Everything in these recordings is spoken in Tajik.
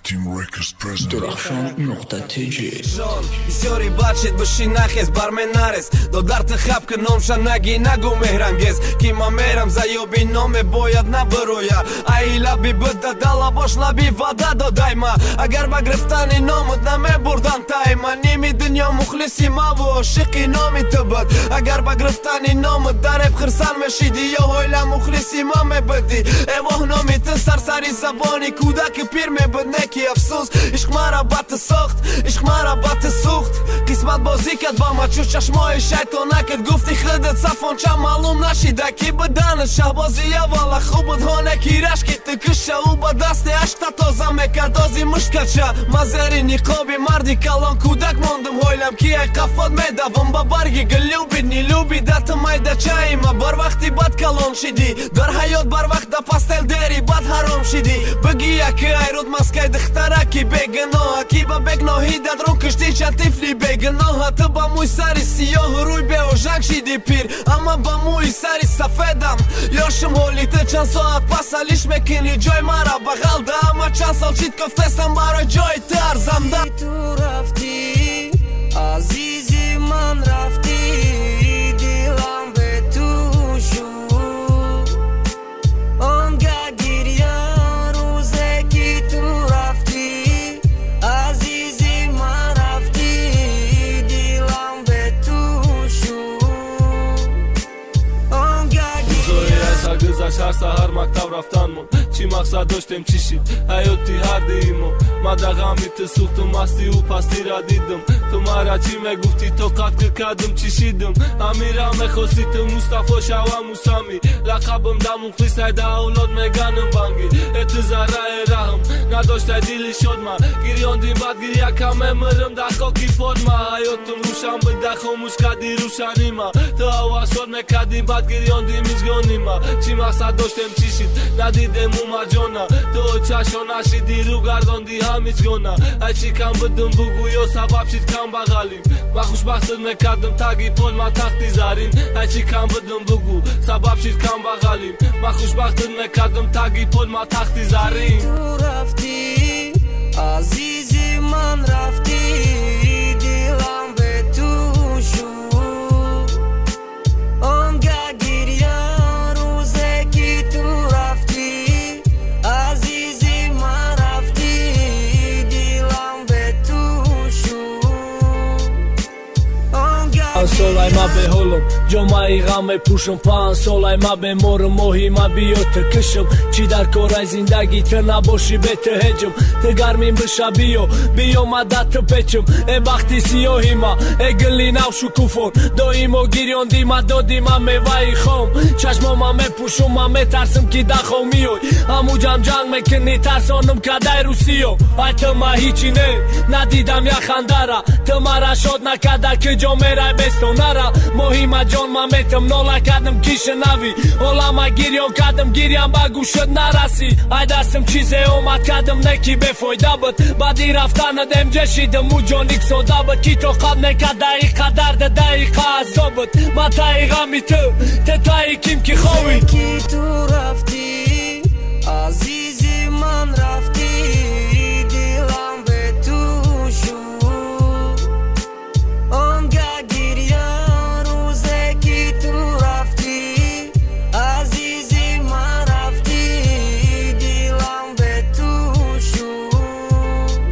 Team Records present Durafshan.tg بسیاری بچت بشی نخیز برمنارس دو در تخب که نامشا نگی نگو مهرنگز کی ما میرم زیوبی نام باید نبرویا ای لبی بده دلا باش لبی ودا دادای ما اگر با گرفتن نامت نمی بردن تای ما نیمی دنیا مخلصی ما و عاشقی نامی تو بود اگر با گرفتن نامت درب خرسان مشیدی یا هایلا مخلصی ما می بدی ایوه نامی تو سرسری زبانی کودک پیر می بد نکی افسوس عشق مرا بات سخت عشق مرا بات سوخت قسمت بازی کرد با ما چو چشمای شیطانکت گفتی خودت صفان چه معلوم نشیده کی بدن شهبازی والا خوبت ها نکی رشکی تکشه او با دست اشتا تازه میکرد آزی مشکل شه مزری نقابی مردی کلان کودک موندم هایلم کی ای قفاد میدوم با برگی گلو بیدنی لوبی دت میده چای ما بر وقتی بد کلان شدی در حیات بر وقت دا پاستل داری بد حرام شدی بگی یکی ای رود مسکی دختره کی بگناه کی با بگناهی داد رو کشتی چه تفلی بگناه تو با موی سری سیاه روی به اوژنگ شدی پیر اما با موی سری سفیدم یاشم هولی تو چند ساعت پسلیش میکنی جای مرا بغل ده اما چند سال چید کفتستم برای جای ترزم ده تو رفتی عزیزی من رفتی دیلم به تو شد آنگه گریه روزه که تو رفتی عزیزی من رفتی دیلم به تو شد آنگه گریه گذشت هر سهر مکتب رفتنمون چی مقصد داشتیم چی شید حیاتی هر دیمو من در غمی تسوختم مستی و پستی را دیدم تو مرا چی میگفتی تو قد کردم چی شیدم امیرم میخواستی تو مصطفی شوا موسمی لقبم در مخلص ایده اولاد میگنم بانگی اتزاره رحم نداشته دیلی شد من گریاندیم بعد گریه کم مرم در خاکی پاد من حیاتم روشن بده خاموش کردی روشنی من تو آواز شد میکردیم بعد گریاندیم ایزگانی من چی مقصد داشتیم چی شید ندیدم اومد جانا تو چشا نشیدی رو گرداندی همیچ گانا ای چی کم بدم بگو یا سبب شید کم بغلیم من خوشبختت میکردم تگی پال من تختی زرین ای چی کم بدم بگو سبب شید کم بغلیم من خوشبختت میکردم تگی پال من تختی زرین تو رفتی عزیزی من رفتی دیلم به تو شد آنگه گریه روزه که تو رفتی عزیزی من رفتی دیلم به تو شد آنگه سولای ما به هولم جمعی غم پوشم پان سولای ما به مور موهی ما بیوت کشم چی در کارای زندگی تو نباشی به تو هجم تو گرمیم بشه بیو مدت تو پچم ای بختی سیاهی ما ای گلی نو شکوفون داییم و گیریاندی ما دادی ما میوهی خام چشم ما میپوشم ما میترسم که دخو میوی همو جنگ میکنی ترسانم کدای روسیو ای تو ما هیچی ندیدم یا خندره تو مرا شاد نکده که جا میره بستانره مهمه جان ما میتم ناله کردم کیش نوی اولا ما گیریان کردم گیریم با گوشت نرسی ای دستم چیزه اومد کردم نکی بفایده بود بعدی رفتن دم جشیدم و جانیک ساده بود کی تو قد نکد دقیقه درد دقیقه عذاب بود ما تایقه می تو تایی کیم که خواهی کی تو رفتی عزیزی من رفتی دیلم به تو شد آنگه گریه روزه که تو رفتی عزیزی من رفتی دیلم به تو شد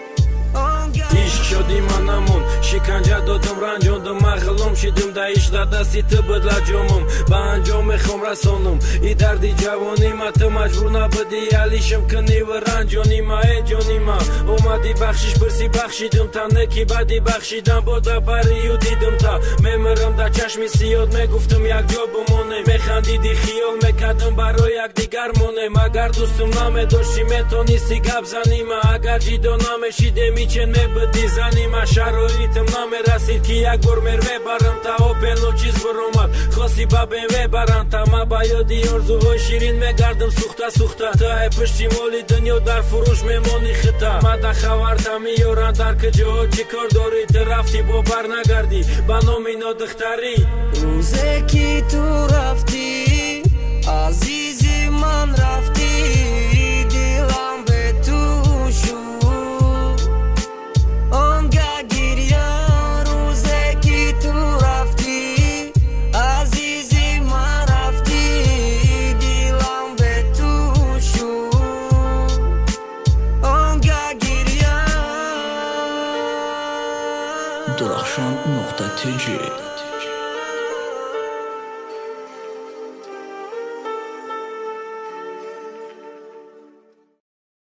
عشق شدی منمون شکنجه دادم رنجاندم مغلوم شدم دایش در دستی تو بدلا جامم با انجام میخوام رسانم ای دردی جوانی ما تو مجبور نبودی علیشم کنی و رنجانی ما ای جانی ما اومدی بخشش برسی بخشیدم تا نکی بعدی بخشیدم با دبری و دیدم تا میمرم در چشمی سیاد میگفتم یک جا بمانه میخندیدی خیال میکردم برای یک دیگر مانه مگر دوستم نمیداشتی میتونستی گپ زنی ما اگر جدا نمیشیده میچن میبدی زنی ما شرایطم نمیرسید که یک بار میبرم تا اوپن و چیز برامد خواستی با بین میبرم تا ما با یادی آرزوهای شیرین میگردم سوخته تا ای پشتیمالی دنیا در فروش میمانی خطا ما در خبرتا میارن در کجا چی کار داری تو رفتی با بر نگردی با نام اینا دختری روزه که تو رفتی عزیزی من رفتی دیلم به تو شد TG